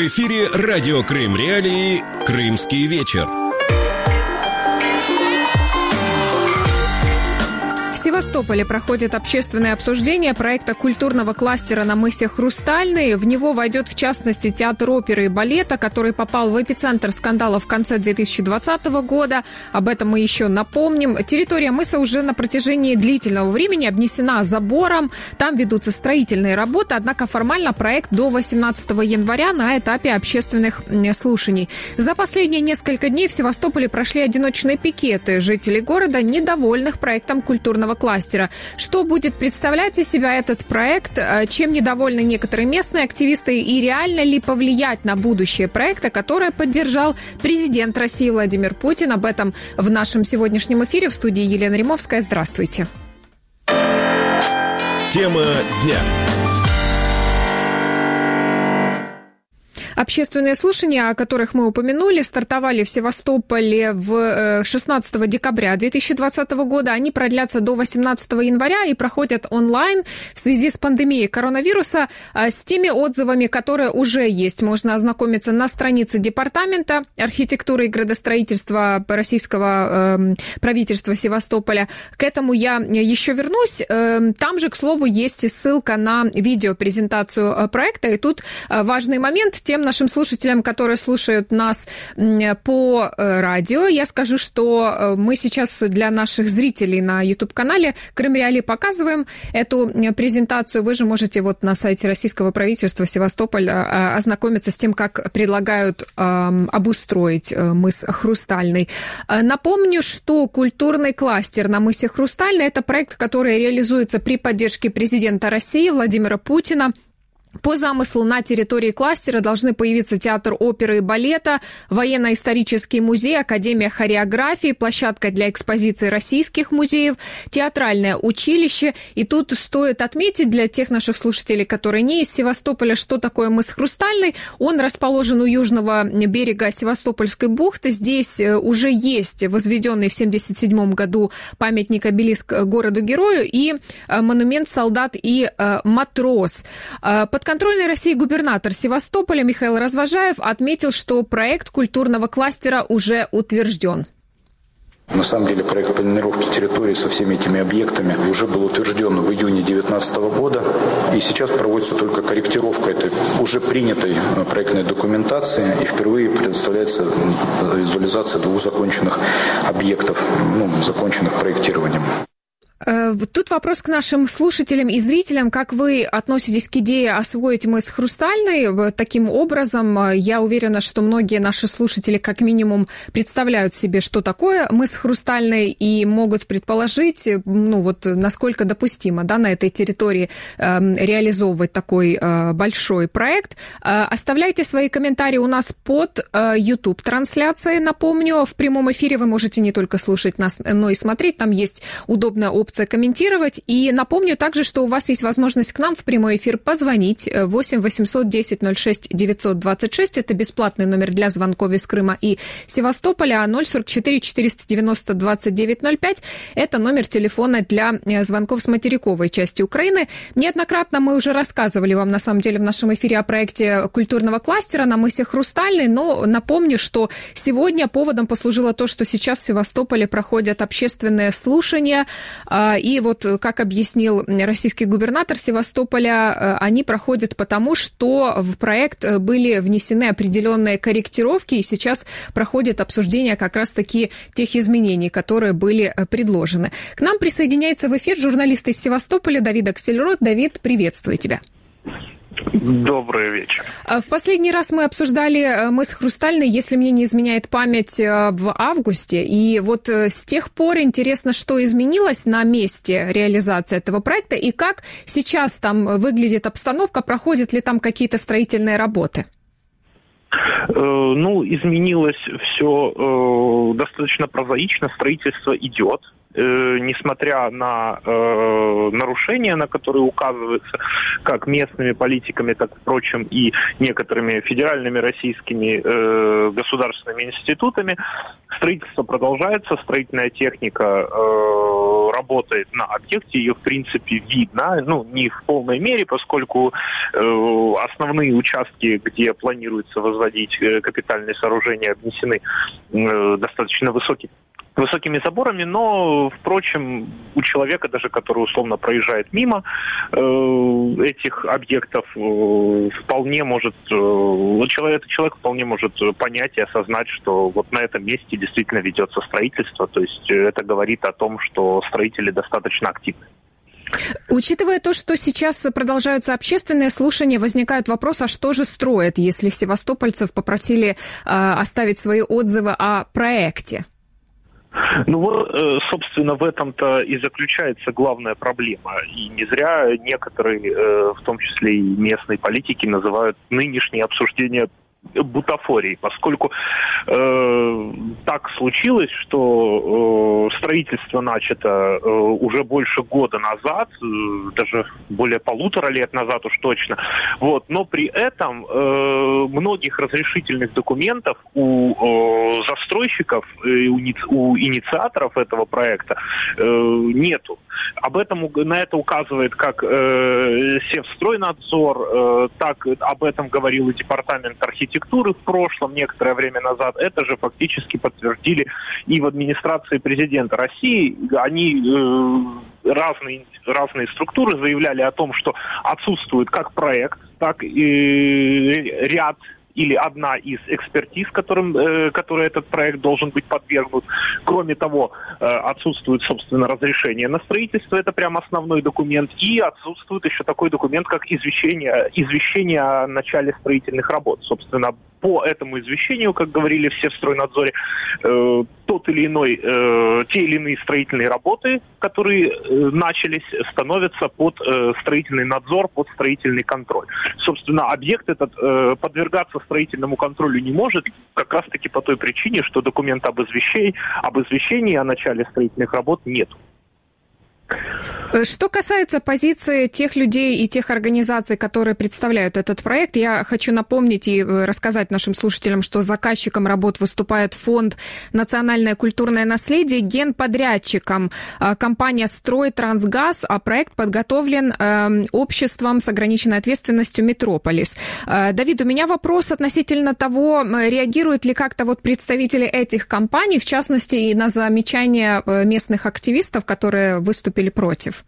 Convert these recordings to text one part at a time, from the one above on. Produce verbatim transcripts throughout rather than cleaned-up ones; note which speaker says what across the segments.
Speaker 1: В эфире радио Крым Реалии «Крымский вечер».
Speaker 2: В Севастополе проходит общественное обсуждение проекта культурного кластера на мысе Хрустальный. В него войдет, в частности, театр оперы и балета, который попал в эпицентр скандала в конце две тысячи двадцатого года. Об этом мы еще напомним. Территория мыса уже на протяжении длительного времени обнесена забором. Там ведутся строительные работы, однако формально проект до восемнадцатого января на этапе общественных слушаний. За последние несколько дней в Севастополе прошли одиночные пикеты жителей города, недовольных проектом культурного кластера. Что будет представлять из себя этот проект, чем недовольны некоторые местные активисты и реально ли повлиять на будущее проекта, которое поддержал президент России Владимир Путин. Об этом в нашем сегодняшнем эфире. В студии Елена Римовская. Здравствуйте.
Speaker 1: Тема дня.
Speaker 2: Общественные слушания, о которых мы упомянули, стартовали в Севастополе в шестнадцатого декабря две тысячи двадцатого года. Они продлятся до восемнадцатого января и проходят онлайн в связи с пандемией коронавируса. С теми отзывами, которые уже есть, можно ознакомиться на странице Департамента архитектуры и градостроительства российского э, правительства Севастополя. К этому я еще вернусь. Там же, к слову, есть и ссылка на видеопрезентацию проекта. И тут важный момент. Тем нашим слушателям, которые слушают нас по радио, я скажу, что мы сейчас для наших зрителей на YouTube-канале Крым Реалии показываем эту презентацию. Вы же можете вот на сайте российского правительства Севастополя ознакомиться с тем, как предлагают обустроить мыс Хрустальный. Напомню, что культурный кластер на мысе Хрустальный – это проект, который реализуется при поддержке президента России Владимира Путина. По замыслу на территории кластера должны появиться театр оперы и балета, военно-исторический музей, академия хореографии, площадка для экспозиции российских музеев, театральное училище. И тут стоит отметить для тех наших слушателей, которые не из Севастополя, что такое мыс Хрустальный. Он расположен у южного берега Севастопольской бухты. Здесь уже есть возведенный в семьдесят седьмом году памятник-обелиск городу-герою и монумент «Солдат и матрос». Под Подконтрольный России губернатор Севастополя Михаил Развожаев отметил, что проект культурного кластера уже утвержден.
Speaker 3: На самом деле проект планировки территории со всеми этими объектами уже был утвержден в июне две тысячи девятнадцатого года. И сейчас проводится только корректировка этой уже принятой проектной документации. И впервые предоставляется визуализация двух законченных объектов, ну, законченных проектированием.
Speaker 2: Тут вопрос к нашим слушателям и зрителям. Как вы относитесь к идее освоить мыс Хрустальный таким образом? Я уверена, что многие наши слушатели как минимум представляют себе, что такое мыс Хрустальный, и могут предположить, ну вот, насколько допустимо, да, на этой территории э, реализовывать такой э, большой проект. Э, оставляйте свои комментарии у нас под э, YouTube-трансляцией. Напомню, в прямом эфире вы можете не только слушать нас, но и смотреть. Там есть удобная опция комментировать. И напомню также, что у вас есть возможность к нам в прямой эфир позвонить. восемь восемьсот десять ноль шесть девятьсот двадцать шесть. Это бесплатный номер для звонков из Крыма и Севастополя. А ноль сорок четыре четыреста девяносто двадцать девять ноль пять. Это номер телефона для звонков с материковой части Украины. Неоднократно мы уже рассказывали вам, на самом деле, в нашем эфире о проекте культурного кластера на мысе Хрустальный. Но напомню, что сегодня поводом послужило то, что сейчас в Севастополе проходят общественные слушания. И вот, как объяснил российский губернатор Севастополя, они проходят потому, что в проект были внесены определенные корректировки, и сейчас проходит обсуждение как раз-таки тех изменений, которые были предложены. К нам присоединяется в эфир журналист из Севастополя Давид Аксельрод. Давид, приветствую тебя.
Speaker 4: Добрый вечер.
Speaker 2: В последний раз мы обсуждали мыс Хрустальный, если мне не изменяет память, в августе. И вот с тех пор интересно, что изменилось на месте реализации этого проекта и как сейчас там выглядит обстановка, проходят ли там какие-то строительные работы?
Speaker 4: Ну, изменилось все достаточно прозаично, строительство идет. э, несмотря на э, нарушения, на которые указываются как местными политиками, так, впрочем, и некоторыми федеральными российскими э, государственными институтами, строительство продолжается, строительная техника э, работает на объекте, ее, в принципе, видно, ну, не в полной мере, поскольку э, основные участки, где планируется возводить э, капитальные сооружения, обнесены э, достаточно высокими высокими заборами, но, впрочем, у человека, даже который условно проезжает мимо э, этих объектов, э, вполне может, э, человек, этот человек вполне может понять и осознать, что вот на этом месте действительно ведется строительство, то есть это говорит о том, что строители достаточно активны.
Speaker 2: Учитывая то, что сейчас продолжаются общественные слушания, возникает вопрос, а что же строят, если севастопольцев попросили э, оставить свои отзывы о проекте?
Speaker 4: Ну вот, собственно, в этом-то и заключается главная проблема. И не зря некоторые, в том числе и местные политики, называют нынешнее обсуждение бутафорией, поскольку э, так случилось, что э, строительство начато э, уже больше года назад, э, даже более полутора лет назад уж точно, вот, но при этом э, многих разрешительных документов у э, застройщиков, э, у, у инициаторов этого проекта э, нету. Об этом, на это указывает как э, Севстройнадзор, э, так об этом говорил и департамент архитектуры в прошлом, некоторое время назад. Это же фактически подтвердили и в администрации президента России. Они э, разные, разные структуры заявляли о том, что отсутствует как проект, так и ряд или одна из экспертиз, которым, э, которой этот проект должен быть подвергнут. Кроме того, э, отсутствует, собственно, разрешение на строительство, это прям основной документ, и отсутствует еще такой документ, как извещение, извещение о начале строительных работ. Собственно, по этому извещению, как говорили все в Стройнадзоре, э, тот или иной, э, те или иные строительные работы, которые э, начались, становятся под э, строительный надзор, под строительный контроль. Собственно, объект этот э, подвергаться строительному контролю не может, как раз-таки по той причине, что документа об извещении, об извещении о начале строительных работ нет.
Speaker 2: Что касается позиции тех людей и тех организаций, которые представляют этот проект, я хочу напомнить и рассказать нашим слушателям, что заказчиком работ выступает фонд «Национальное культурное наследие», генподрядчиком компания «Стройтрансгаз», а проект подготовлен обществом с ограниченной ответственностью «Метрополис». Давид, у меня вопрос относительно того, реагируют ли как-то вот представители этих компаний, в частности, и на замечания местных активистов, которые выступили или против?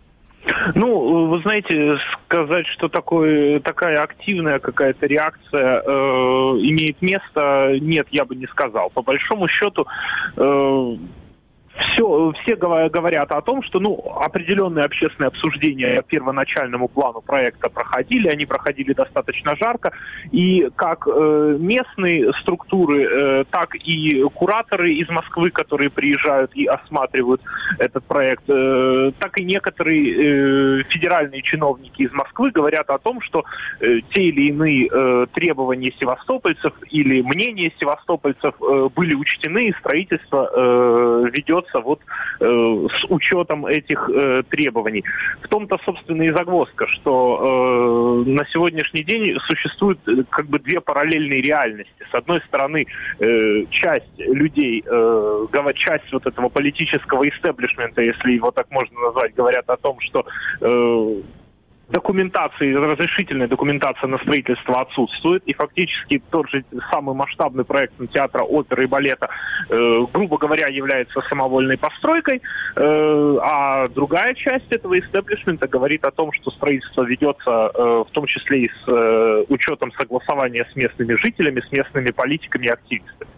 Speaker 4: Ну, вы знаете, сказать, что такое, такая активная какая-то реакция э, имеет место, нет, я бы не сказал. По большому счету, э, все, все говорят о том, что ну, определенные общественные обсуждения по первоначальному плану проекта проходили, они проходили достаточно жарко, и как э, местные структуры, э, так и кураторы из Москвы, которые приезжают и осматривают этот проект, э, так и некоторые э, федеральные чиновники из Москвы говорят о том, что э, те или иные э, требования севастопольцев или мнения севастопольцев э, были учтены, и строительство э, ведется вот э, с учетом этих э, требований. В том-то, собственно, и загвоздка, что э, на сегодняшний день существует э, как бы две параллельные реальности. С одной стороны, э, часть людей, э, часть вот этого политического истеблишмента, если его так можно назвать, говорят о том, что э, документации, разрешительная документация на строительство отсутствует, и фактически тот же самый масштабный проект театра, оперы и балета, э, грубо говоря, является самовольной постройкой, э, а другая часть этого истеблишмента говорит о том, что строительство ведется э, в том числе и с э, учетом согласования с местными жителями, с местными политиками и активистами.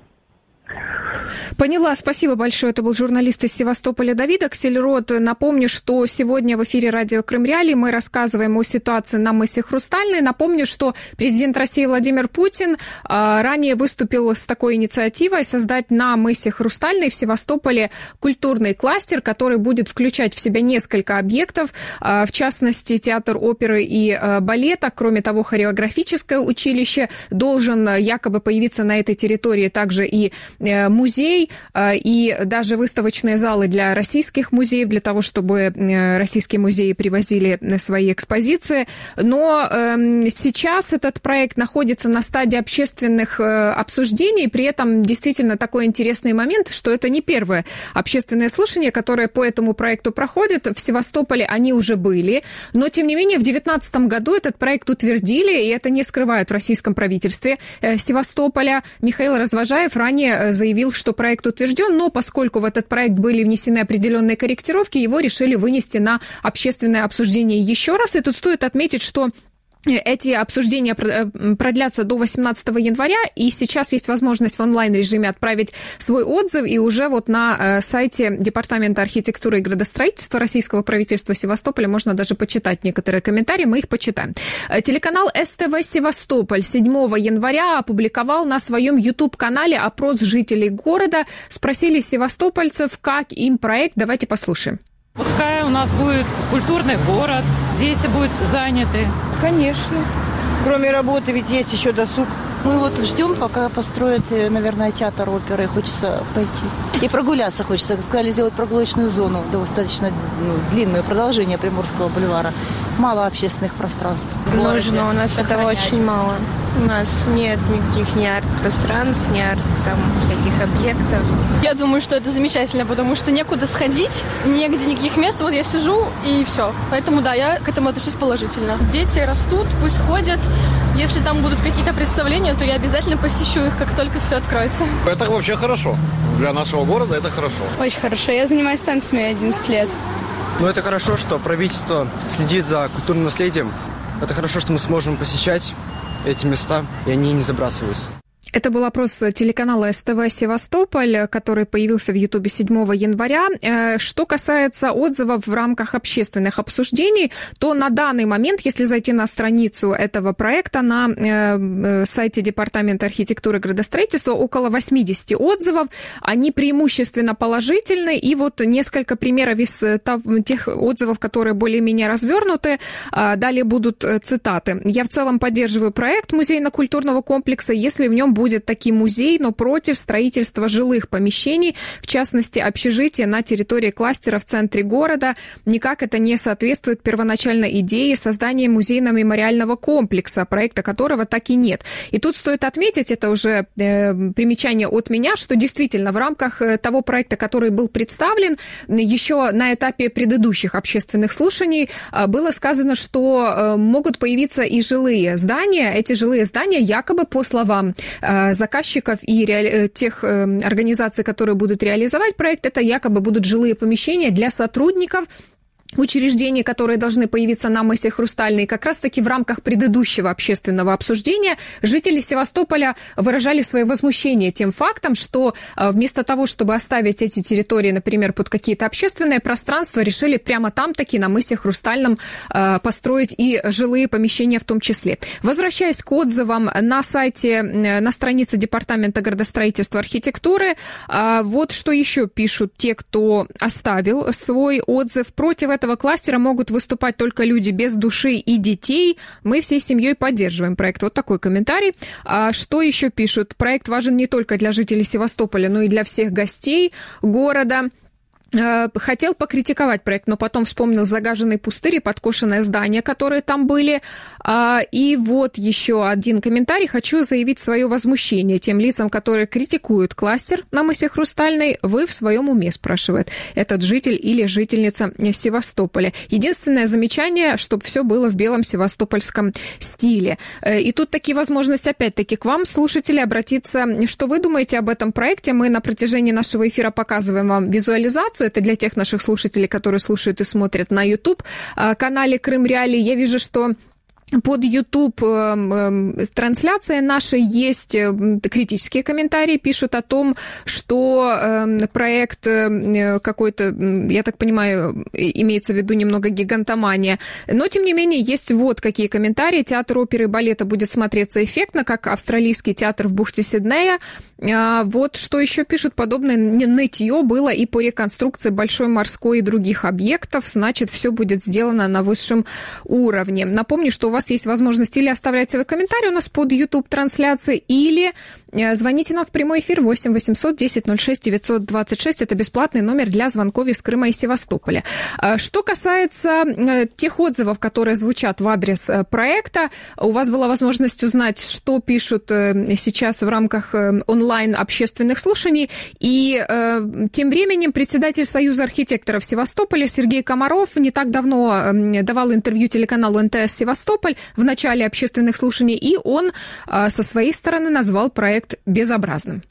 Speaker 2: Поняла, спасибо большое. Это был журналист из Севастополя Давид Аксельрод. Напомню, что сегодня в эфире радио Крым Реалии мы рассказываем о ситуации на мысе Хрустальный. Напомню, что президент России Владимир Путин а, ранее выступил с такой инициативой создать на мысе Хрустальный в Севастополе культурный кластер, который будет включать в себя несколько объектов, а, в частности, театр оперы и а, балета. Кроме того, хореографическое училище должен якобы появиться на этой территории также и музей и даже выставочные залы для российских музеев, для того, чтобы российские музеи привозили свои экспозиции. Но сейчас этот проект находится на стадии общественных обсуждений, при этом действительно такой интересный момент, что это не первое общественное слушание, которое по этому проекту проходит. В Севастополе они уже были, но, тем не менее, в две тысячи девятнадцатом году этот проект утвердили, и это не скрывают в российском правительстве Севастополя. Михаил Развожаев ранее заявил, что проект утвержден, но поскольку в этот проект были внесены определенные корректировки, его решили вынести на общественное обсуждение еще раз. И тут стоит отметить, что эти обсуждения продлятся до восемнадцатого января, и сейчас есть возможность в онлайн-режиме отправить свой отзыв, и уже вот на сайте Департамента архитектуры и градостроительства Российского правительства Севастополя можно даже почитать некоторые комментарии, мы их почитаем. Телеканал СТВ Севастополь седьмого января опубликовал на своем YouTube-канале опрос жителей города. Спросили севастопольцев, как им проект. Давайте послушаем.
Speaker 5: Пускай у нас будет культурный город, дети будут заняты.
Speaker 6: Конечно. Кроме работы ведь есть еще досуг.
Speaker 7: Мы вот ждем, пока построят, наверное, театр оперы. Хочется пойти. И прогуляться хочется. Сказали сделать прогулочную зону, достаточно ну, длинное продолжение Приморского бульвара. Мало общественных пространств.
Speaker 8: Нужно, у нас этого очень мало. У нас нет никаких ни арт-пространств, ни арт, там, всяких объектов.
Speaker 9: Я думаю, что это замечательно, потому что некуда сходить, негде никаких мест. Вот я сижу и все. Поэтому, да, я к этому отношусь положительно. Дети растут, пусть ходят. Если там будут какие-то представления, то я обязательно посещу их, как только все откроется.
Speaker 10: Это вообще хорошо. Для нашего города это хорошо.
Speaker 11: Очень хорошо. Я занимаюсь танцами одиннадцать лет.
Speaker 12: Ну, это хорошо, что правительство следит за культурным наследием. Это хорошо, что мы сможем посещать эти места, и они не забрасываются.
Speaker 2: Это был опрос телеканала СТВ Севастополь, который появился в Ютубе седьмого января. Что касается отзывов в рамках общественных обсуждений, то на данный момент, если зайти на страницу этого проекта на сайте Департамента архитектуры и градостроительства, около восемьдесят отзывов. Они преимущественно положительны. И вот несколько примеров из тех отзывов, которые более-менее развернуты. Далее будут цитаты. «Я в целом поддерживаю проект музейно-культурного комплекса, если в нем будет будет таки музей, но против строительства жилых помещений, в частности, общежития на территории кластера в центре города. Никак это не соответствует первоначальной идее создания музейно-мемориального комплекса, проекта которого так и нет». И тут стоит отметить, это уже э, примечание от меня, что действительно в рамках того проекта, который был представлен, еще на этапе предыдущих общественных слушаний э, было сказано, что э, могут появиться и жилые здания. Эти жилые здания якобы, по словам заказчиков и ре... тех организаций, которые будут реализовать проект, это якобы будут жилые помещения для сотрудников учреждений, которые должны появиться на мысе Хрустальный. Как раз-таки в рамках предыдущего общественного обсуждения жители Севастополя выражали свое возмущение тем фактом, что вместо того, чтобы оставить эти территории, например, под какие-то общественные пространства, решили прямо там-таки на мысе Хрустальном построить и жилые помещения в том числе. Возвращаясь к отзывам на сайте, на странице Департамента градостроительства и архитектуры, вот что еще пишут те, кто оставил свой отзыв. Против этого этого кластера могут выступать только люди без души и детей. Мы всей семьей поддерживаем проект. Вот такой комментарий. А что еще пишут? Проект важен не только для жителей Севастополя, но и для всех гостей города. Хотел покритиковать проект, но потом вспомнил загаженный пустырь и подкошенное здание, которые там были. И вот еще один комментарий. Хочу заявить свое возмущение тем лицам, которые критикуют кластер на мысе Хрустальный. Вы в своем уме, спрашивает этот житель или жительница Севастополя. Единственное замечание, чтобы все было в белом севастопольском стиле. И тут такие возможности, опять-таки, к вам, слушатели, обратиться. Что вы думаете об этом проекте? Мы на протяжении нашего эфира показываем вам визуализацию. Это для тех наших слушателей, которые слушают и смотрят на YouTube-канале Крым Реалии. Я вижу, что под YouTube трансляция наша есть критические комментарии, пишут о том, что проект какой-то, я так понимаю, имеется в виду немного гигантомания. Но, тем не менее, есть вот какие комментарии. Театр оперы и балета будет смотреться эффектно, как австралийский театр в бухте Сиднея. Вот что еще пишут. Подобное нытье было и по реконструкции Большой морской и других объектов. Значит, все будет сделано на высшем уровне. Напомню, что у вас есть возможность или оставлять свои комментарии у нас под YouTube-трансляцией, или Звоните нам в прямой эфир восемь восемьсот десять ноль шесть девятьсот двадцать шесть. Это бесплатный номер для звонков из Крыма и Севастополя. Что касается тех отзывов, которые звучат в адрес проекта, у вас была возможность узнать, что пишут сейчас в рамках онлайн-общественных слушаний. И тем временем председатель Союза архитекторов Севастополя Сергей Комаров не так давно давал интервью телеканалу эн тэ эс «Севастополь» в начале общественных слушаний, и он со своей стороны назвал проект безобразным.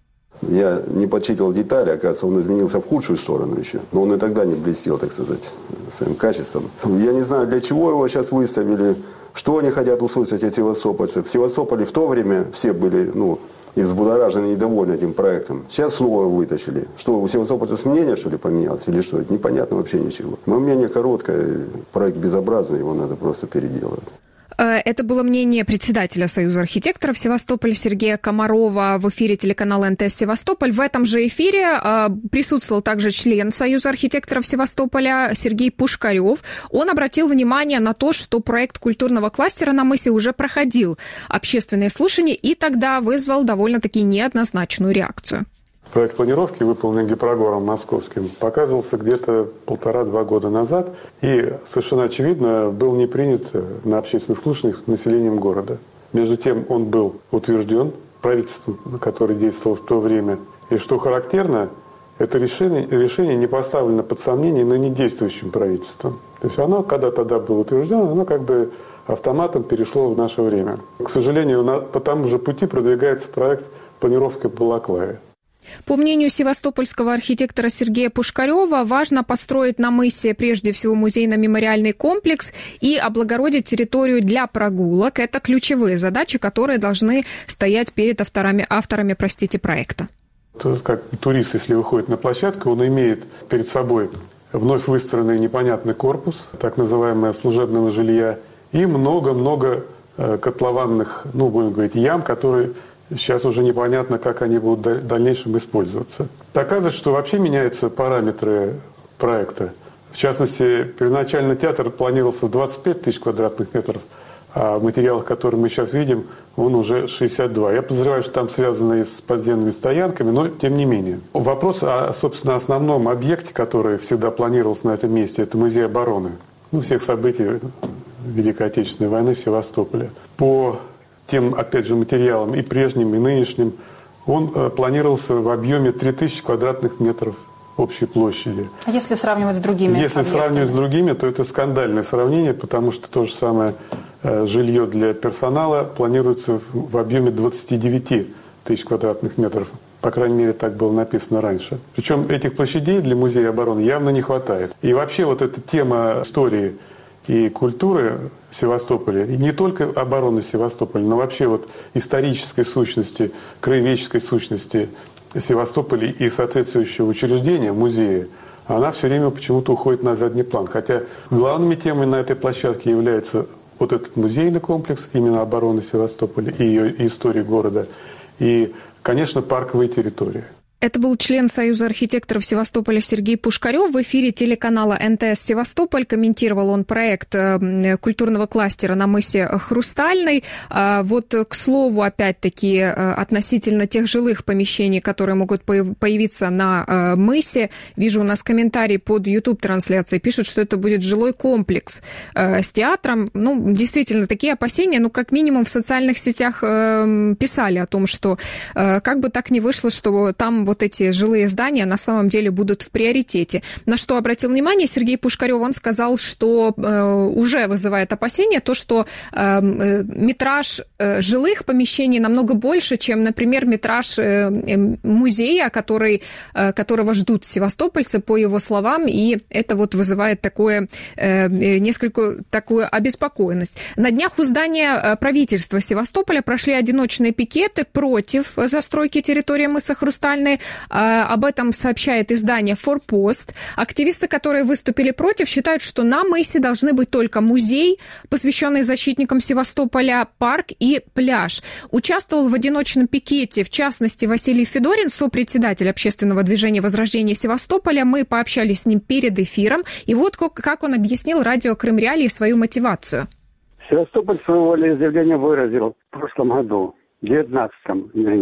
Speaker 13: Я не подсчитывал детали, оказывается, он изменился в худшую сторону еще. Но он и тогда не блестел, так сказать, своим качеством. Я не знаю, для чего его сейчас выставили, что они хотят услышать от севастопольцев. В Севастополе в то время все были, ну, и взбудоражены, и недовольны этим проектом. Сейчас снова вытащили. Что, у севастопольцев мнение, что ли, поменялось? Или что? Непонятно вообще ничего. Мое мнение короткое. Проект безобразный, его надо просто переделывать.
Speaker 2: Это было мнение председателя Союза архитекторов Севастополя Сергея Комарова в эфире телеканала эн тэ эс «Севастополь». В этом же эфире присутствовал также член Союза архитекторов Севастополя Сергей Пушкарев. Он обратил внимание на то, что проект культурного кластера на мысе уже проходил общественные слушания и тогда вызвал довольно-таки неоднозначную реакцию.
Speaker 14: Проект планировки, выполненный Гипрогором Московским, показывался где-то полтора-два года назад и, совершенно очевидно, был не принят на общественных слушаниях населением города. Между тем, он был утвержден правительством, которое действовало в то время. И что характерно, это решение, решение не поставлено под сомнение на недействующим правительством. То есть оно, когда тогда было утверждено, оно как бы автоматом перешло в наше время. К сожалению, на, по тому же пути продвигается проект планировки Балаклавы.
Speaker 2: По мнению севастопольского архитектора Сергея Пушкарева, важно построить на мысе прежде всего музейно-мемориальный комплекс и облагородить территорию для прогулок. Это ключевые задачи, которые должны стоять перед авторами, авторами простите, проекта.
Speaker 14: То есть, как турист, если выходит на площадку, он имеет перед собой вновь выстроенный непонятный корпус, так называемого служебного жилья, и много-много котлованных, ну, будем говорить, ям, которые... Сейчас уже непонятно, как они будут в дальнейшем использоваться. Оказывается, что вообще меняются параметры проекта. В частности, первоначально театр планировался в двадцать пять тысяч квадратных метров, а в материалах, которые мы сейчас видим, он уже шестьдесят два. Я подозреваю, что там связано и с подземными стоянками, но тем не менее. Вопрос о, собственно, основном объекте, который всегда планировался на этом месте, это музей обороны. Ну, всех событий Великой Отечественной войны в Севастополе. По тем, опять же, материалам и прежним, и нынешним, он э, планировался в объеме три тысячи квадратных метров общей площади.
Speaker 15: А если сравнивать с другими
Speaker 14: Если объектами? сравнивать с другими, то это скандальное сравнение, потому что то же самое э, жилье для персонала планируется в, в объеме двадцать девять тысяч квадратных метров. По крайней мере, так было написано раньше. Причем этих площадей для музея обороны явно не хватает. И вообще вот эта тема истории и культуры Севастополя, и не только обороны Севастополя, но вообще вот исторической сущности, краеведческой сущности Севастополя и соответствующего учреждения, музея, она все время почему-то уходит на задний план. Хотя главными темами на этой площадке является вот этот музейный комплекс именно обороны Севастополя и ее и истории города, и, конечно, парковые территории.
Speaker 2: Это был член Союза архитекторов Севастополя Сергей Пушкарев. В эфире телеканала эн тэ эс «Севастополь». Комментировал он проект культурного кластера на мысе Хрустальный. Вот, к слову, опять-таки, относительно тех жилых помещений, которые могут появиться на мысе. Вижу, у нас комментарий под YouTube-трансляцией. Пишут, что это будет жилой комплекс с театром. Ну, действительно, такие опасения, ну, как минимум в социальных сетях писали о том, что как бы так ни вышло, что там вот эти жилые здания на самом деле будут в приоритете. На что обратил внимание Сергей Пушкарев, он сказал, что э, уже вызывает опасения то, что э, метраж э, жилых помещений намного больше, чем, например, метраж э, музея, который, э, которого ждут севастопольцы, по его словам, и это вот вызывает такое, э, несколько такую обеспокоенность. На днях у здания правительства Севастополя прошли одиночные пикеты против застройки территории мыса Хрустальный. Об этом сообщает издание «Форпост». Активисты, которые выступили против, считают, что на мысе должны быть только музей, посвященный защитникам Севастополя, парк и пляж. Участвовал в одиночном пикете, в частности, Василий Федорин, сопредседатель общественного движения «Возрождение Севастополя». Мы пообщались с ним перед эфиром. И вот как он объяснил радио «Крым Реалии» свою мотивацию.
Speaker 16: Севастополь свое волеизъявление выразил в прошлом году, в девятнадцатом, вернее,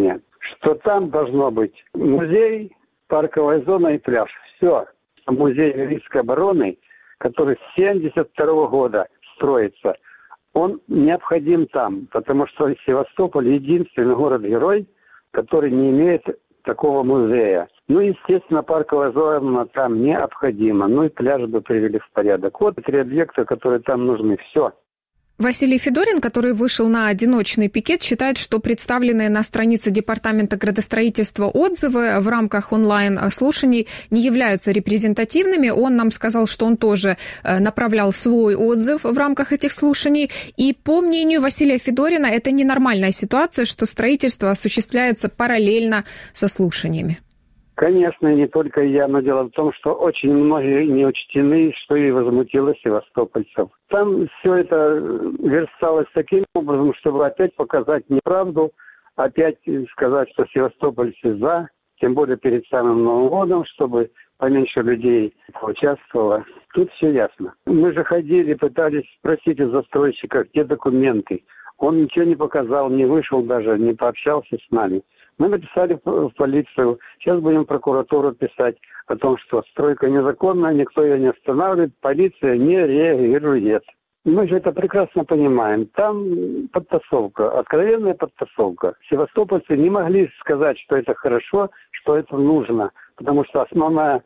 Speaker 15: что там должно быть музей, парковая зона и пляж. Все. Музей Великой обороны, который с семьдесят второго года строится, он необходим там, потому что Севастополь единственный город-герой, который не имеет такого музея. Ну, естественно, парковая зона там необходима. Ну и пляж бы привели в порядок. Вот три объекта, которые там нужны. Все.
Speaker 2: Василий Федорин, который вышел на одиночный пикет, считает, что представленные на странице Департамента градостроительства отзывы в рамках онлайн-слушаний не являются репрезентативными. Он нам сказал, что он тоже направлял свой отзыв в рамках этих слушаний. И по мнению Василия Федорина, это ненормальная ситуация, что строительство осуществляется параллельно со слушаниями.
Speaker 15: Конечно, не только я, но дело в том, что очень многие не учтены, что и возмутило севастопольцев. Там все это версталось таким образом, чтобы опять показать неправду, опять сказать, что севастопольцы за, тем более перед самым Новым годом, чтобы поменьше людей участвовало. Тут все ясно. Мы же ходили, пытались спросить у застройщика, где документы. Он ничего не показал, не вышел даже, не пообщался с нами. Мы написали в полицию, сейчас будем в прокуратуру писать о том, что стройка незаконная, никто ее не останавливает, полиция не реагирует. Мы же это прекрасно понимаем. Там подтасовка, откровенная подтасовка. Севастопольцы не могли сказать, что это хорошо, что это нужно, потому что основная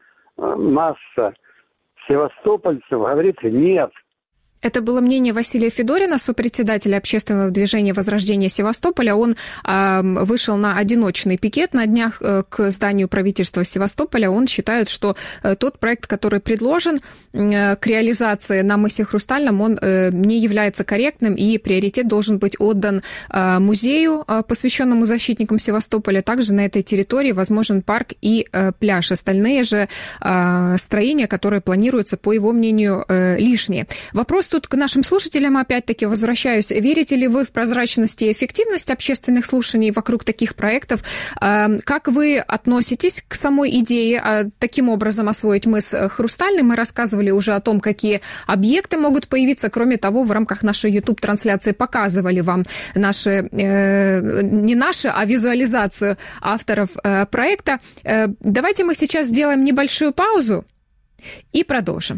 Speaker 15: масса севастопольцев говорит «нет».
Speaker 2: Это было мнение Василия Федорина, сопредседателя общественного движения «Возрождение Севастополя». Он э, вышел на одиночный пикет на днях э, к зданию правительства Севастополя. Он считает, что э, тот проект, который предложен э, к реализации на мысе Хрустальном, он э, не является корректным, и приоритет должен быть отдан э, музею, э, посвященному защитникам Севастополя. Также на этой территории возможен парк и э, пляж. Остальные же э, строения, которые планируются, по его мнению, э, лишние. Вопрос тут к нашим слушателям опять-таки возвращаюсь. Верите ли вы в прозрачность и эффективность общественных слушаний вокруг таких проектов? Как вы относитесь к самой идее таким образом освоить мыс Хрустальный? Мы рассказывали уже о том, какие объекты могут появиться. Кроме того, в рамках нашей YouTube-трансляции показывали вам наши, не наши, а визуализацию авторов проекта. Давайте мы сейчас сделаем небольшую паузу и продолжим.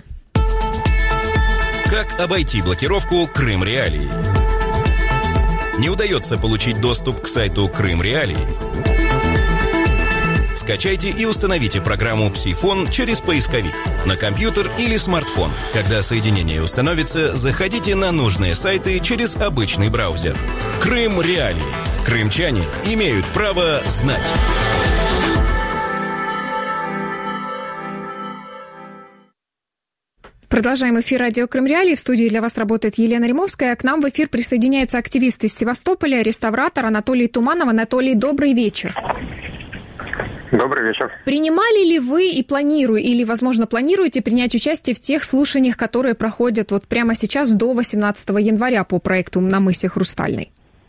Speaker 1: Как обойти блокировку Крым Реалии? Не удается получить доступ к сайту Крым Реалии? Скачайте и установите программу Псифон через поисковик на компьютер или смартфон. Когда соединение установится, заходите на нужные сайты через обычный браузер. Крым Реалии. Крымчане имеют право знать.
Speaker 2: Продолжаем эфир радио Крым Реалии. В студии для вас работает Елена Римовская. К нам в эфир присоединяется активист из Севастополя, реставратор Анатолий Туманов. Анатолий, добрый вечер.
Speaker 16: Добрый вечер.
Speaker 2: Принимали ли вы и планируете, или, возможно, планируете принять участие в тех слушаниях, которые проходят вот прямо сейчас до восемнадцатого января по проекту на мысе Хрустальный?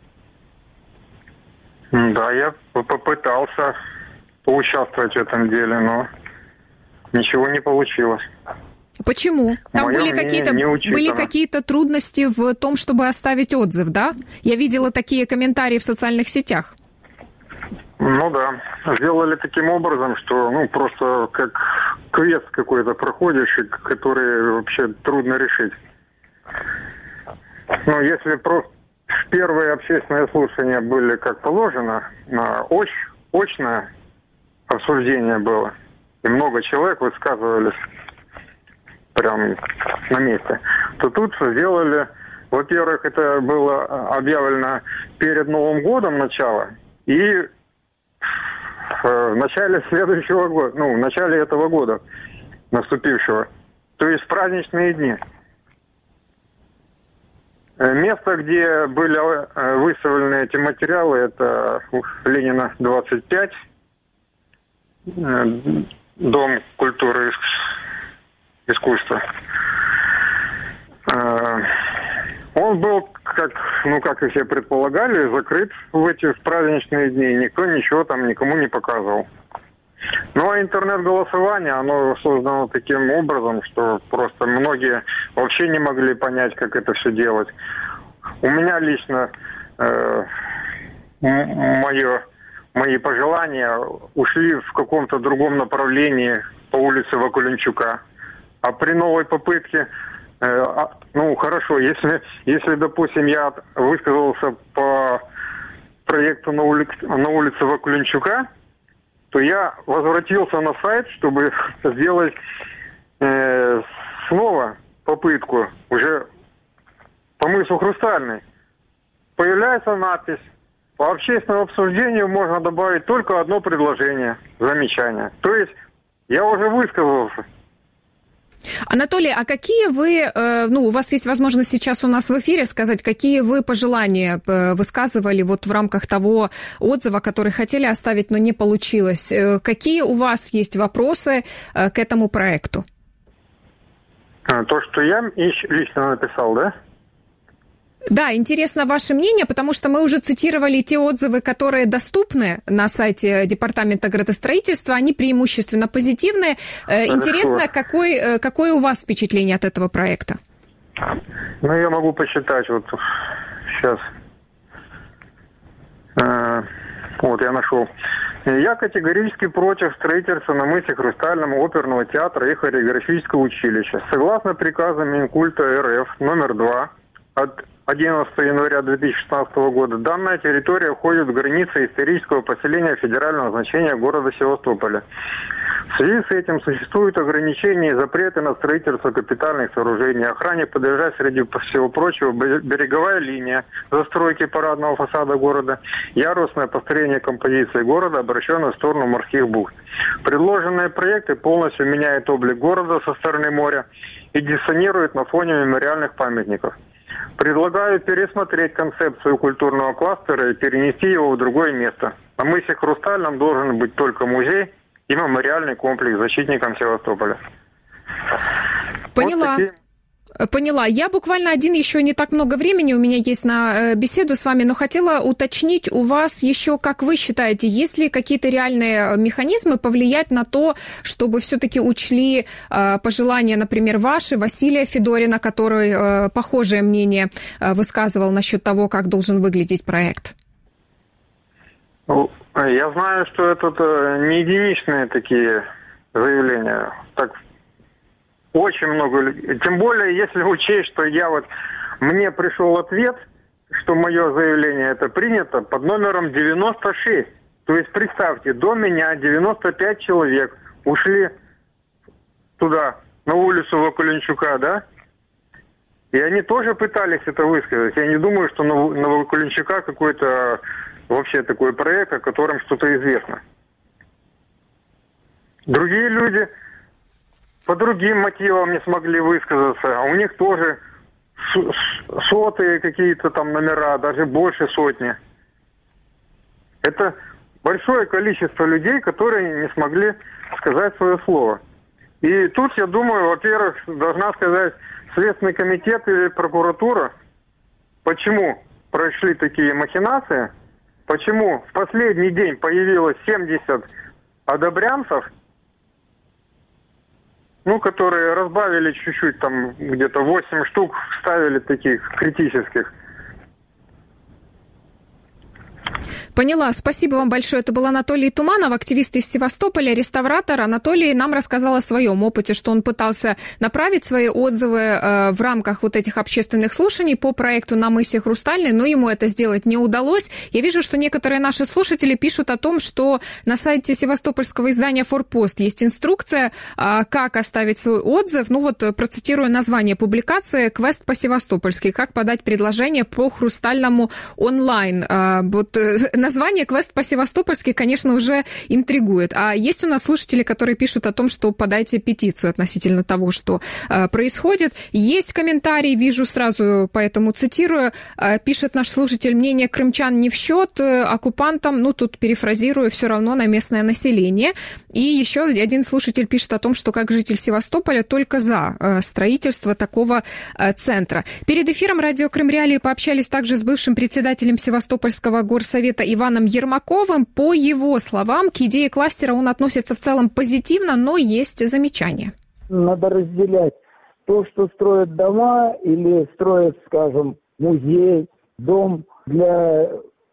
Speaker 16: Да, я попытался поучаствовать в этом деле, но ничего не получилось.
Speaker 2: Почему? Там
Speaker 16: Моё
Speaker 2: были какие-то, были какие-то трудности в том, чтобы оставить отзыв, да? Я видела такие комментарии в социальных сетях.
Speaker 16: Ну да. Сделали таким образом, что ну просто как квест какой-то проходишь, который вообще трудно решить. Ну, если просто первые общественные слушания были как положено, оч, очное обсуждение было, и много человек высказывались прям на месте, то тут сделали, во-первых, это было объявлено перед Новым годом начало, и в начале следующего года, ну, в начале этого года наступившего, то есть праздничные дни. Место, где были выставлены эти материалы, это Ленина двадцать пять, Дом культуры и искусства. Он был, как, ну, как и все предполагали, закрыт в эти в праздничные дни. Никто ничего там никому не показывал. Ну, а интернет-голосование, оно создано таким образом, что просто многие вообще не могли понять, как это все делать. У меня лично э, м- мое мои пожелания ушли в каком-то другом направлении по улице Вакуленчука. А при новой попытке, э, ну хорошо, если, если, допустим, я высказался по проекту на улице, на улице Вакуленчука, то я возвратился на сайт, чтобы сделать э, снова попытку уже по мысу Хрустальной. Появляется надпись: по общественному обсуждению можно добавить только одно предложение, замечание. То есть я уже высказался.
Speaker 2: Анатолий, а какие вы, ну, у вас есть возможность сейчас у нас в эфире сказать, какие вы пожелания высказывали вот в рамках того отзыва, который хотели оставить, но не получилось? Какие у вас есть вопросы к этому проекту?
Speaker 16: То, что я лично написал, да?
Speaker 2: Да, интересно ваше мнение, потому что мы уже цитировали те отзывы, которые доступны на сайте Департамента градостроительства, они преимущественно позитивные. Хорошо. Интересно, какой, какое у вас впечатление от этого проекта?
Speaker 16: Ну, я могу посчитать, вот сейчас. Вот, я нашел. Я категорически против строительства на мысе Хрустальном оперного театра и хореографического училища. Согласно приказу Минкульта РФ номер два от одиннадцатого января две тысячи шестнадцатого года, данная территория входит в границы исторического поселения федерального значения города Севастополя. В связи с этим существуют ограничения и запреты на строительство капитальных сооружений. Охране подлежат, среди всего прочего, береговая линия, застройки парадного фасада города, ярусное построение композиции города, обращенное в сторону морских бухт. Предложенные проекты полностью меняют облик города со стороны моря и диссонируют на фоне мемориальных памятников. Предлагаю пересмотреть концепцию культурного кластера и перенести его в другое место. На мысе Хрустальном должен быть только музей и мемориальный комплекс защитникам Севастополя.
Speaker 2: Поняла. Вот такие... Поняла. Я буквально один, еще не так много времени у меня есть на беседу с вами, но хотела уточнить у вас еще, как вы считаете, есть ли какие-то реальные механизмы повлиять на то, чтобы все-таки учли э, пожелания, например, ваши, Василия Федорина, который э, похожее мнение э, высказывал насчет того, как должен выглядеть проект?
Speaker 16: Ну, я знаю, что это не единичные такие заявления. Так, очень много. Тем более, если учесть, что я вот мне пришел ответ, что мое заявление это принято под номером девяносто шесть. То есть, представьте, до меня девяносто пять человек ушли туда, на улицу Вакуленчука, да? И они тоже пытались это высказать. Я не думаю, что на, на Вакуленчука какой-то вообще такой проект, о котором что-то известно. Другие люди по другим мотивам не смогли высказаться, а у них тоже сотые какие-то там номера, даже больше сотни. Это большое количество людей, которые не смогли сказать свое слово. И тут, я думаю, во-первых, должна сказать Следственный комитет или прокуратура, почему прошли такие махинации, почему в последний день появилось семьдесят одобрянцев, ну, которые разбавили чуть-чуть, там где-то восемь штук вставили таких критических.
Speaker 2: Поняла. Спасибо вам большое. Это был Анатолий Туманов, активист из Севастополя, реставратор. Анатолий нам рассказал о своем опыте, что он пытался направить свои отзывы э, в рамках вот этих общественных слушаний по проекту на мысе Хрустальный, но ему это сделать не удалось. Я вижу, что некоторые наши слушатели пишут о том, что на сайте севастопольского издания «Форпост» есть инструкция, э, как оставить свой отзыв. Ну вот, процитирую название публикации: «Квест по-севастопольски. Как подать предложение по Хрустальному онлайн». Э, вот э, название «Квест по-севастопольски», конечно, уже интригует. А есть у нас слушатели, которые пишут о том, что подайте петицию относительно того, что э, происходит. Есть комментарий, вижу сразу, поэтому цитирую. Э, пишет наш слушатель: мнение крымчан не в счет, э, оккупантам, ну тут перефразирую, все равно на местное население. И еще один слушатель пишет о том, что как житель Севастополя только за э, строительство такого э, центра. Перед эфиром радио Крым Реалии пообщались также с бывшим председателем Севастопольского горсовета Иваном Ермаковым. По его словам, к идее кластера он относится в целом позитивно, но есть замечания.
Speaker 17: Надо разделять то, что строят дома или строят, скажем, музей, дом для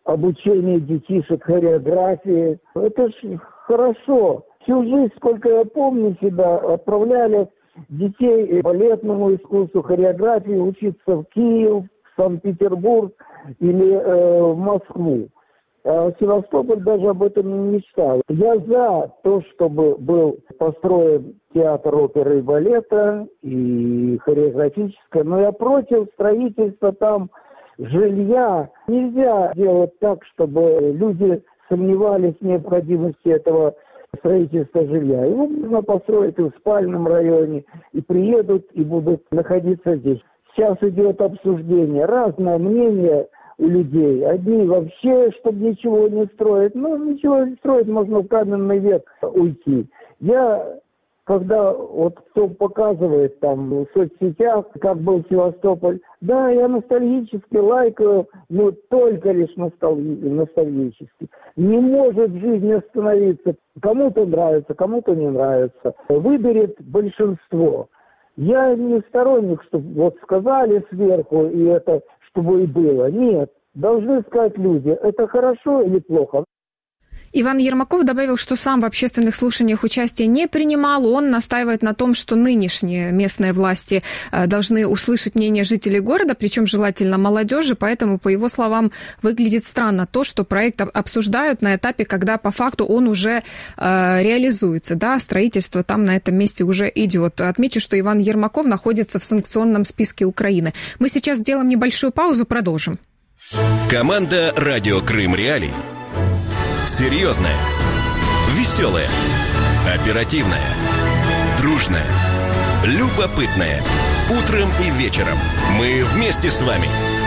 Speaker 17: обучение детишек хореографии. Это ж хорошо. Всю жизнь, сколько я помню себя, отправляли детей балетному искусству, хореографии учиться в Киев, в Санкт-Петербург или э, в Москву. А Севастополь даже об этом не мечтал. Я за то, чтобы был построен театр оперы и балета и хореографическое, но я против строительства там жилья. Нельзя делать так, чтобы люди сомневались в необходимости этого строительства жилья. Его можно построить и в спальном районе, и приедут, и будут находиться здесь. Сейчас идет обсуждение, разное мнение у людей. Одни вообще, чтобы ничего не строить. Ну, ничего не строить, можно в каменный век уйти. Я, когда вот кто показывает там в соцсетях, как был Севастополь, да, я ностальгически лайкаю, но только лишь ностальги- ностальгически. Не может жизнь остановиться. Кому-то нравится, кому-то не нравится. Выберет большинство. Я не сторонник, чтобы вот сказали сверху, и это чтобы и было. Нет, должны сказать люди, это хорошо или плохо.
Speaker 2: Иван Ермаков добавил, что сам в общественных слушаниях участия не принимал. Он настаивает на том, что нынешние местные власти должны услышать мнение жителей города, причем желательно молодежи, поэтому, по его словам, выглядит странно то, что проект обсуждают на этапе, когда по факту он уже э, реализуется, да, строительство там на этом месте уже идет. Отмечу, что Иван Ермаков находится в санкционном списке Украины. Мы сейчас сделаем небольшую паузу, продолжим.
Speaker 1: Команда «Радио Крым Реалии». Серьезная, веселая, оперативная, дружная, любопытная. Утром и вечером мы вместе с вами.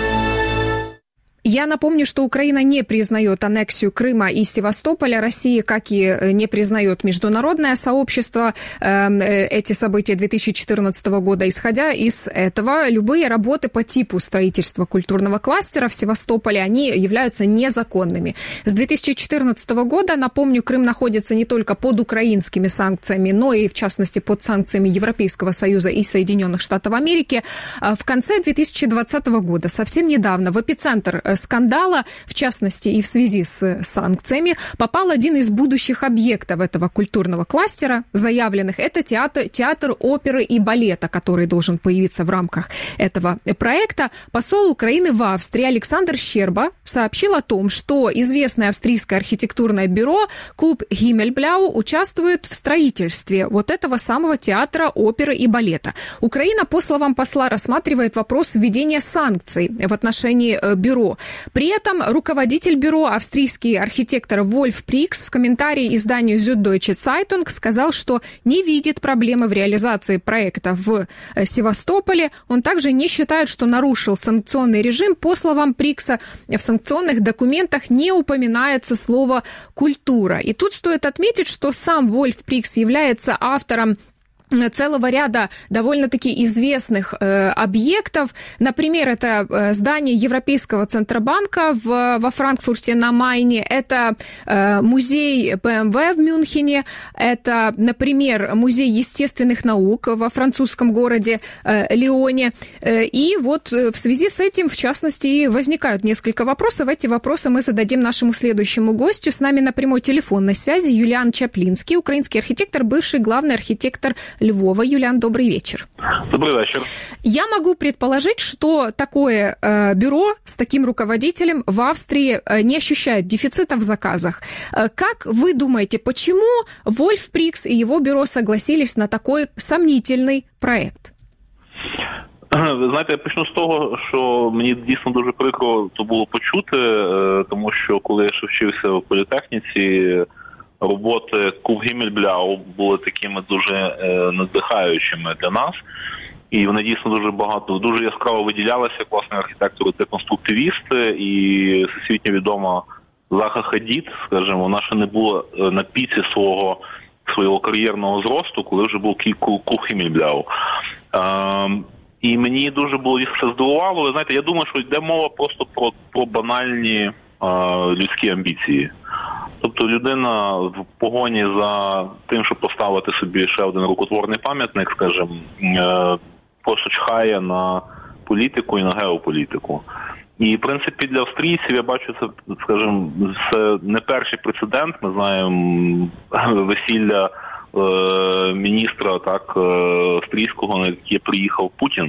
Speaker 2: Я напомню, что Украина не признает аннексию Крыма и Севастополя. Россия, как и не признает международное сообщество эти события две тысячи четырнадцатого года. Исходя из этого, любые работы по типу строительства культурного кластера в Севастополе, они являются незаконными. С две тысячи четырнадцатого года, напомню, Крым находится не только под украинскими санкциями, но и, в частности, под санкциями Европейского Союза и Соединенных Штатов Америки. В конце две тысячи двадцатого года, совсем недавно, в эпицентр скандала, в частности и в связи с санкциями, попал один из будущих объектов этого культурного кластера, заявленных. Это театр, театр оперы и балета, который должен появиться в рамках этого проекта. Посол Украины в Австрии Александр Щерба сообщил о том, что известное австрийское архитектурное бюро Куб Гиммельбляу участвует в строительстве вот этого самого театра оперы и балета. Украина, по словам посла, рассматривает вопрос введения санкций в отношении бюро. При этом руководитель бюро, австрийский архитектор Вольф Прикс, в комментарии изданию Süddeutsche Zeitung сказал, что не видит проблемы в реализации проекта в Севастополе. Он также не считает, что нарушил санкционный режим. По словам Прикса, в санкционных документах не упоминается слово «культура». И тут стоит отметить, что сам Вольф Прикс является автором целого ряда довольно-таки известных э, объектов. Например, это э, здание Европейского Центробанка в, во Франкфурте на Майне, это э, музей бэ эм вэ в Мюнхене, это, например, музей естественных наук во французском городе э, Лионе. Э, и вот э, в связи с этим, в частности, возникают несколько вопросов. Эти вопросы мы зададим нашему следующему гостю. С нами на прямой телефонной связи Юлиан Чаплинский, украинский архитектор, бывший главный архитектор Львова. Юлиан, добрый вечер.
Speaker 4: Добрый вечер.
Speaker 2: Я могу предположить, что такое э, бюро с таким руководителем в Австрии э, не ощущает дефицита в заказах. Э, как вы думаете, почему Вольф Прикс и его бюро согласились на такой сомнительний проект?
Speaker 4: Ви знаєте, я почну з того, що мені дійсно дуже прикро то було почути, тому що коли я ще вчився в політехніці, роботи Куб Гіммельбляу були такими дуже е, надихаючими для нас. І вони дійсно дуже багато, дуже яскраво виділялися, як власне архітектори та конструктивісти. І всесвітньо відома Заха Хадід, скажімо, вона ще не була на піці свого, свого кар'єрного зросту, коли вже був Куб Гіммельбляу. Е, і мені дуже було їх це здивувало. Ви знаєте, я думаю, що йде мова просто про, про банальні е, людські амбіції. Тобто людина в погоні за тим, щоб поставити собі ще один рукотворний пам'ятник, скажімо, просто чхає на політику і на геополітику.
Speaker 18: І, в принципі, для австрійців, я бачу, це, скажімо, це не перший прецедент. Ми знаємо весілля е, міністра так, е, австрійського, на яке приїхав Путін.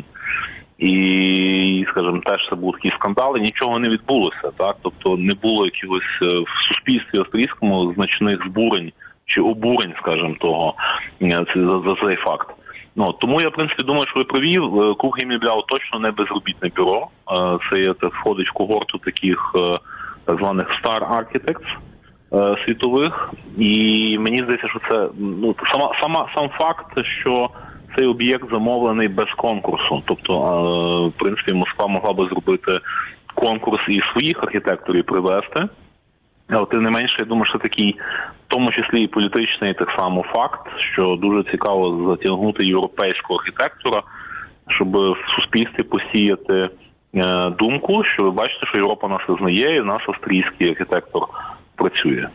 Speaker 18: І, скажімо, теж це був такий скандал, і нічого не відбулося. Так? Тобто не було якихось в суспільстві австрійському значних збурень чи обурень, скажімо, того, за, за цей факт. Ну, тому я, в принципі, думаю, що ви праві. Круг Гіммельбляу точно не безробітне бюро. Це, є, це входить в когорту таких так званих Star Architects світових. І мені здається, що це ну, сама, сама, сам факт, що цей об'єкт замовлений без конкурсу. Тобто, в принципі, Москва могла би зробити конкурс і своїх архітекторів привезти. Але тим не менше, я думаю, що такий, в тому числі і політичний так само факт, що дуже цікаво затягнути європейського архітектора, щоб в суспільстві посіяти е, думку, що ви бачите, що Європа нас визнає, і наш австрійський архітектор працює.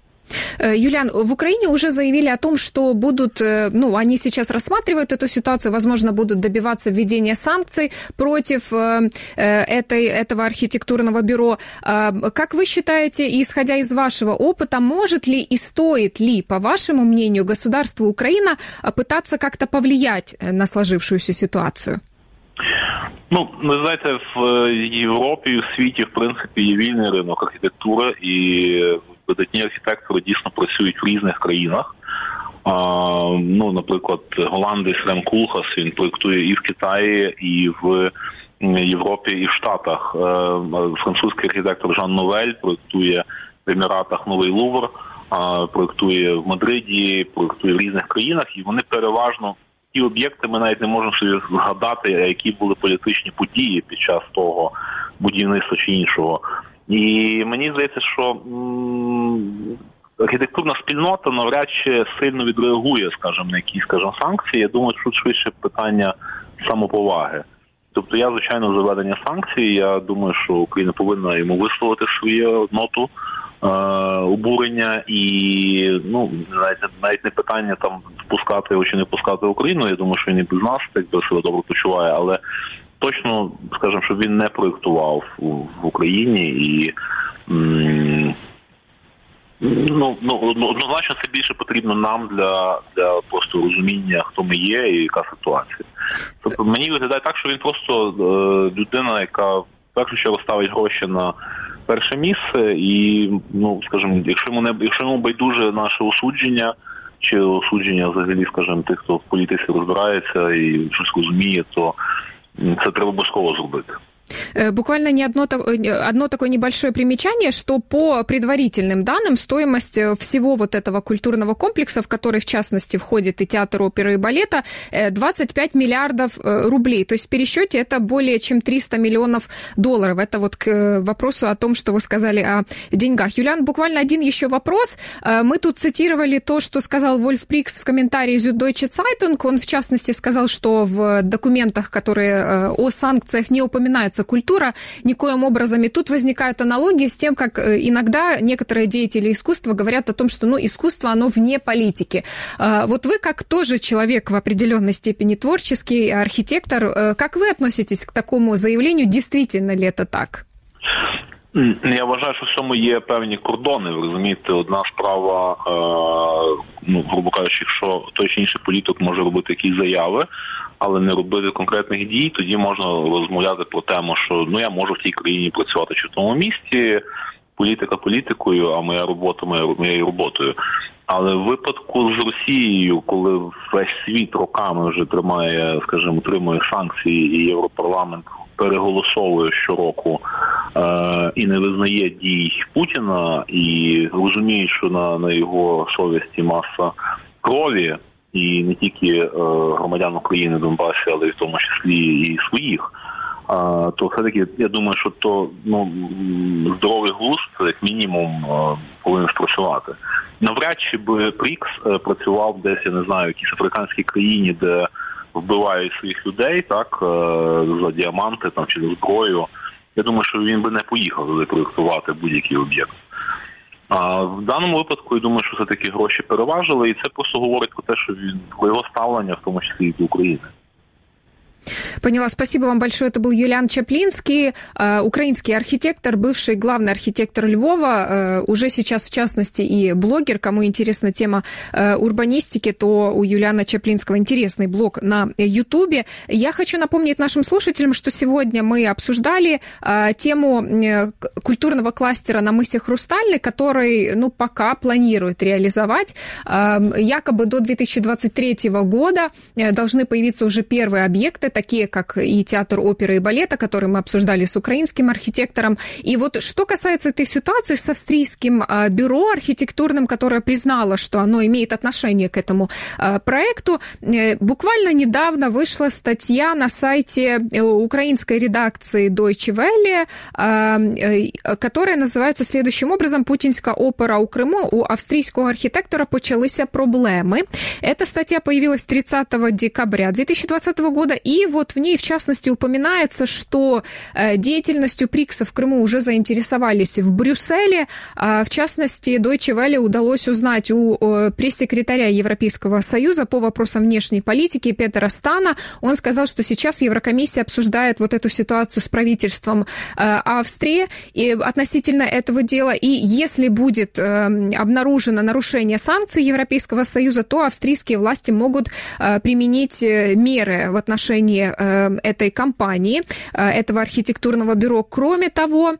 Speaker 2: Юлиан, в Украине уже заявили о том, что будут, ну, они сейчас рассматривают эту ситуацию, возможно, будут добиваться введения санкций против этой, этого архитектурного бюро. Как вы считаете, исходя из вашего опыта, может ли и стоит ли, по вашему мнению, государству Украина пытаться как-то повлиять на сложившуюся ситуацию?
Speaker 18: Ну, ви знаєте, в Європі і в світі, в принципі, є вільний ринок архітектури, і видатні архітектори дійсно працюють в різних країнах. А, ну, наприклад, голландець Рем Кулхас, він проєктує і в Китаї, і в Європі, і в Штатах. Французький архітектор Жан Новель проєктує в Еміратах Новий Лувр, проєктує в Мадриді, проєктує в різних країнах, і вони переважно ті об'єкти, ми навіть не можемо собі згадати, які були політичні події під час того будівництва чи іншого. І мені здається, що м- архітектурна спільнота навряд чи сильно відреагує, скажімо, на якісь, скажімо, санкції. Я думаю, що швидше питання самоповаги. Тобто я, звичайно, за введення санкцій. Я думаю, що Україна повинна йому висловити свою ноту е- обурення і, ну, навіть, навіть не питання там впускати його чи не впускати Україну. Я думаю, що він і без нас так би себе добре почуває, але точно, скажімо, щоб він не проєктував в Україні і м- ну, ну, однозначно це більше потрібно нам для, для просто розуміння, хто ми є і яка ситуація. Тобто мені виглядає так, що він просто е, людина, яка в першу чергу ставить гроші на перше місце і, ну, скажімо, якщо йому не якщо йому байдуже наше осудження чи осудження взагалі, скажімо, тих, хто в політиці розбирається і щось розуміє, то це треба обов'язково зробити.
Speaker 2: Буквально не одно, одно такое небольшое примечание, что по предварительным данным стоимость всего вот этого культурного комплекса, в который, в частности, входит и театр оперы и балета, двадцать пять миллиардов рублей. То есть в пересчете это более чем триста миллионов долларов. Это вот к вопросу о том, что вы сказали о деньгах. Юлиан, буквально один еще вопрос. Мы тут цитировали то, что сказал Вольф Прикс в комментарии Süddeutsche Zeitung. Он, в частности, сказал, что в документах, которые о санкциях не упоминаются, культура никоим образом. И тут возникают аналогии с тем, как иногда некоторые деятели искусства говорят о том, что, ну, искусство, оно вне политики. Вот вы, как тоже человек в определенной степени творческий, архитектор, как вы относитесь к такому заявлению? Действительно ли это так?
Speaker 18: Я вважаю, що в цьому є певні кордони. Ви розумієте, одна справа, е, ну, грубо кажучи, якщо той чи інший політик може робити якісь заяви, але не робити конкретних дій, тоді можна розмовляти про тему, що, ну, я можу в тій країні працювати чи в тому місті, політика політикою, а моя робота моя, моєю роботою. Але в випадку з Росією, коли весь світ роками вже тримає, скажімо, утримує санкції, і Європарламент переголосовує щороку е, і не визнає дій Путіна, і розуміє, що на, на його совісті маса крові, і не тільки е, громадян України, Донбасі, але й в тому числі і своїх, е, то все-таки, я думаю, що то, ну, здоровий глузд, як мінімум, е, повинен спрацювати. Навряд чи би Прікс е, працював десь, я не знаю, в якійсь африканській країні, де вбивають своїх людей, так, за діаманти там, чи за зброю. Я думаю, що він би не поїхав туди проєктувати будь-який об'єкт. А в даному випадку, я думаю, що все-таки гроші переважили, і це просто говорить про те, що він, про його ставлення, в тому числі і до України.
Speaker 2: Поняла. Спасибо вам большое. Это был Юлиан Чаплинский, э, украинский архитектор, бывший главный архитектор Львова, э, уже сейчас, в частности, и блогер. Кому интересна тема э, урбанистики, то у Юлиана Чаплинского интересный блог на Ютубе. Я хочу напомнить нашим слушателям, что сегодня мы обсуждали э, тему э, культурного кластера на мысе Хрустальный, который, ну, пока планирует реализовать. Э, якобы до две тысячи двадцать третьего года э, должны появиться уже первые объекты, такие как и театр оперы и балета, который мы обсуждали с украинским архитектором. И вот что касается этой ситуации с австрийским э, бюро архитектурным, которое признало, что оно имеет отношение к этому э, проекту, э, буквально недавно вышла статья на сайте э, украинской редакции Deutsche Welle, э, э, которая называется следующим образом: «Путінська опера у Криму. У австрийского архитектора почалися проблемы». Эта статья появилась тридцатого декабря две тысячи двадцатого года, и вот в ней, в частности, упоминается, что деятельностью ПРИКСа в Крыму уже заинтересовались в Брюсселе. В частности, Deutsche Welle удалось узнать у пресс-секретаря Европейского Союза по вопросам внешней политики Петера Стана. Он сказал, что сейчас Еврокомиссия обсуждает вот эту ситуацию с правительством Австрии и относительно этого дела. И если будет обнаружено нарушение санкций Европейского Союза, то австрийские власти могут применить меры в отношении этой компании, этого архитектурного бюро. Кроме того,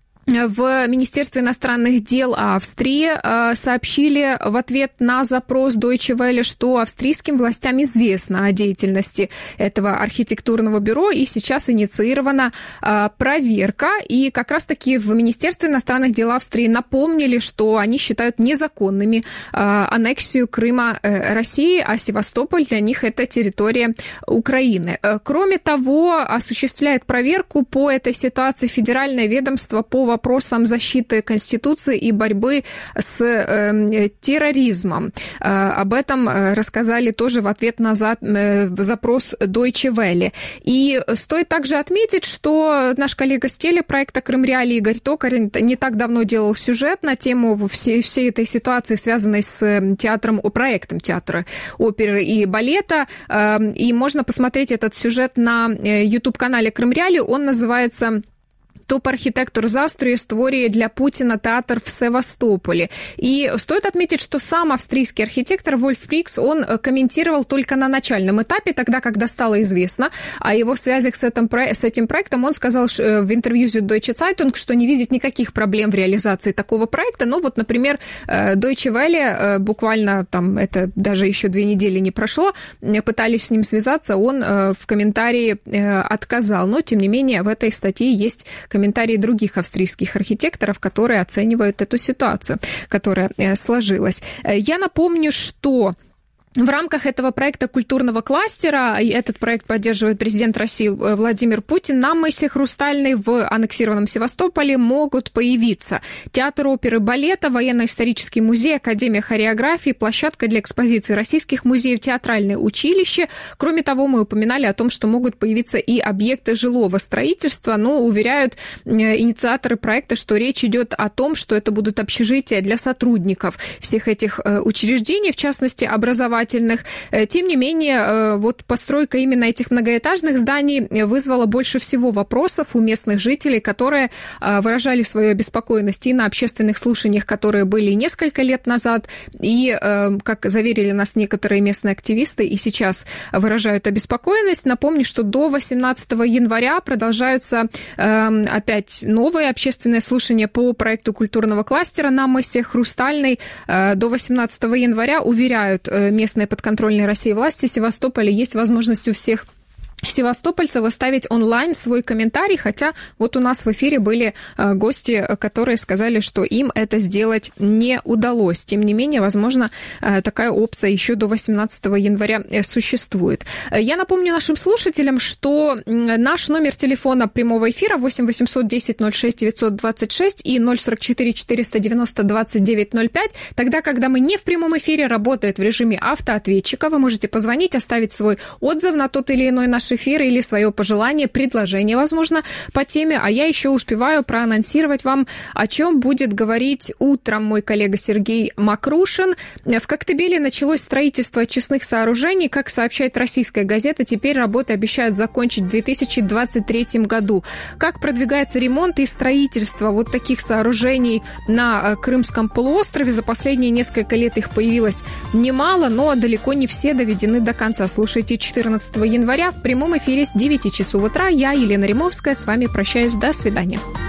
Speaker 2: в Министерстве иностранных дел Австрии сообщили в ответ на запрос Deutsche Welle, что австрийским властям известно о деятельности этого архитектурного бюро, и сейчас инициирована проверка. И как раз-таки в Министерстве иностранных дел Австрии напомнили, что они считают незаконными аннексию Крыма России, а Севастополь для них это территория Украины. Кроме того, осуществляет проверку по этой ситуации федеральное ведомство по вопросам защиты Конституции и борьбы с э, терроризмом. Э, об этом рассказали тоже в ответ на за, э, запрос Deutsche Welle. И стоит также отметить, что наш коллега с телепроекта «Крымреалии» Игорь Токарь не так давно делал сюжет на тему всей, всей этой ситуации, связанной с театром, проектом театра оперы и балета. Э, и можно посмотреть этот сюжет на YouTube-канале «Крымреалии». Он называется «Топ-архитектор з Австрії створює для Путіна театр в Севастополе». И стоит отметить, что сам австрийский архитектор Вольф Прикс, он комментировал только на начальном этапе, тогда, когда стало известно о его связях с этим, с этим проектом. Он сказал в интервью с Deutsche Zeitung, что не видит никаких проблем в реализации такого проекта. Но вот, например, Deutsche Welle, буквально там, это даже еще две недели не прошло, пытались с ним связаться, он в комментарии отказал. Но, тем не менее, в этой статье есть комментарии других австрийских архитекторов, которые оценивают эту ситуацию, которая сложилась. Я напомню, что в рамках этого проекта культурного кластера, и этот проект поддерживает президент России Владимир Путин, на мысе Хрустальный в аннексированном Севастополе могут появиться театр оперы и балета, военно-исторический музей, академия хореографии, площадка для экспозиции российских музеев, театральное училище. Кроме того, мы упоминали о том, что могут появиться и объекты жилого строительства, но уверяют инициаторы проекта, что речь идет о том, что это будут общежития для сотрудников всех этих учреждений, в частности, образовательных. Тем не менее, вот постройка именно этих многоэтажных зданий вызвала больше всего вопросов у местных жителей, которые выражали свою обеспокоенность и на общественных слушаниях, которые были несколько лет назад, и, как заверили нас некоторые местные активисты, и сейчас выражают обеспокоенность. Напомню, что до восемнадцатого января продолжаются опять новые общественные слушания по проекту культурного кластера на мысе Хрустальный. До восемнадцатого января, уверяют местные подконтрольные России власти, в Севастополе есть возможность у всех севастопольцев оставить онлайн свой комментарий, хотя вот у нас в эфире были гости, которые сказали, что им это сделать не удалось. Тем не менее, возможно, такая опция еще до восемнадцатого января существует. Я напомню нашим слушателям, что наш номер телефона прямого эфира восемь восемьсот десять ноль шесть девятьсот двадцать шесть и ноль сорок четыре четыреста девяносто двадцать девять ноль пять. Тогда, когда мы не в прямом эфире, работает в режиме автоответчика. Вы можете позвонить, оставить свой отзыв на тот или иной наш эфир или свое пожелание, предложение, возможно, по теме. А я еще успеваю проанонсировать вам, о чем будет говорить утром мой коллега Сергей Макрушин. В Коктебеле началось строительство очистных сооружений. Как сообщает российская газета, теперь работы обещают закончить в две тысячи двадцать третьем году. Как продвигается ремонт и строительство вот таких сооружений на Крымском полуострове? За последние несколько лет их появилось немало, но далеко не все доведены до конца. Слушайте четырнадцатого января в прямом эфире с девяти часов утра. Я, Елена Римовская, с вами прощаюсь. До свидания.